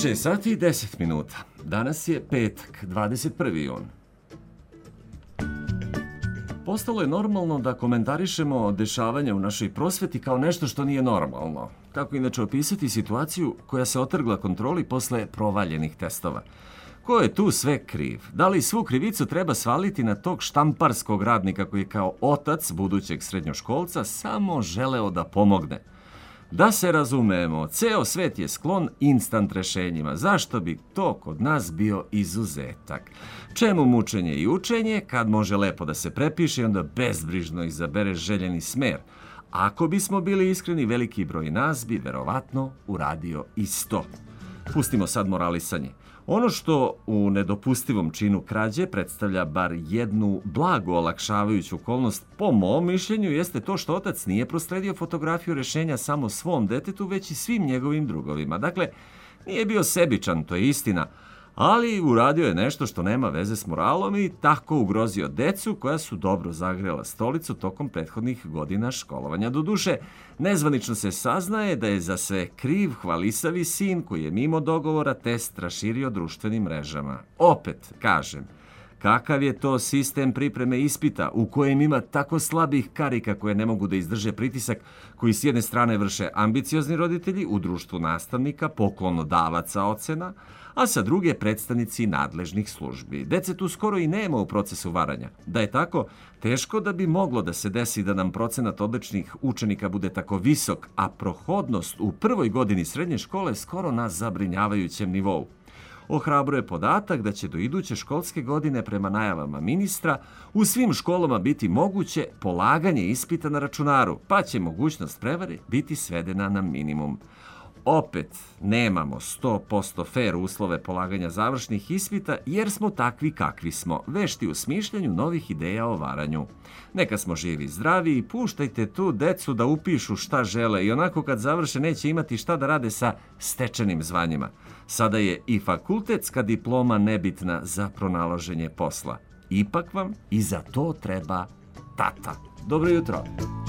6 sati i 10 minuta. Danas je petak, 21. jun. Postalo je normalno da komentarišemo dešavanja u našoj prosveti kao nešto što nije normalno. Kako inače opisati situaciju koja se otrgla kontroli posle provaljenih testova? Ko je tu sve kriv? Da li svu krivicu treba svaliti na tog štamparskog radnika koji je kao otac budućeg srednjoškolca samo želeo da pomogne? Da se razumemo, ceo svet je sklon instant rešenjima. Zašto bi to kod nas bio izuzetak? Čemu mučenje i učenje kad može lepo da se prepiše i onda bezbrižno izabere željeni smer? Ako bismo bili iskreni, veliki broj nas bi verovatno uradio isto. Pustimo sad moralisanje. Ono što u nedopustivom činu krađe predstavlja bar jednu blago olakšavajuću okolnost, po mom mišljenju, jeste to što otac nije prosledio fotografiju rešenja samo svom detetu, već i svim njegovim drugovima. Dakle, nije bio sebičan, to je istina, ali uradio je nešto što nema veze s moralom i tako ugrozio decu koja su dobro zagrela stolicu tokom prethodnih godina školovanja. Doduše, nezvanično se saznaje da je za sve kriv hvalisavi sin koji je mimo dogovora test raširio društvenim mrežama. Opet, kažem, kakav je to sistem pripreme ispita u kojem ima tako slabih karika koje ne mogu da izdrže pritisak koji s jedne strane vrše ambiciozni roditelji u društvu nastavnika, poklonodavaca ocena, a sa druge predstavnici nadležnih službi. Dece tu skoro i nema u procesu varanja. Da je tako, teško da bi moglo da se desi da nam procenat odličnih učenika bude tako visok, a prohodnost u prvoj godini srednje škole skoro na zabrinjavajućem nivou. Ohrabruje podatak da će do iduće školske godine prema najavama ministra u svim školama biti moguće polaganje ispita na računaru, pa će mogućnost prevare biti svedena na minimum. Opet nemamo 100% fair uslove polaganja završnih ispita jer smo takvi kakvi smo, vešti u smišljanju novih ideja o varanju. Neka smo živi i zdravi i puštajte tu decu da upišu šta žele i onako kad završe neće imati šta da rade sa stečenim zvanjima. Sada je i fakultetska diploma nebitna za pronalaženje posla. Ipak vam i za to treba tata. Dobro jutro!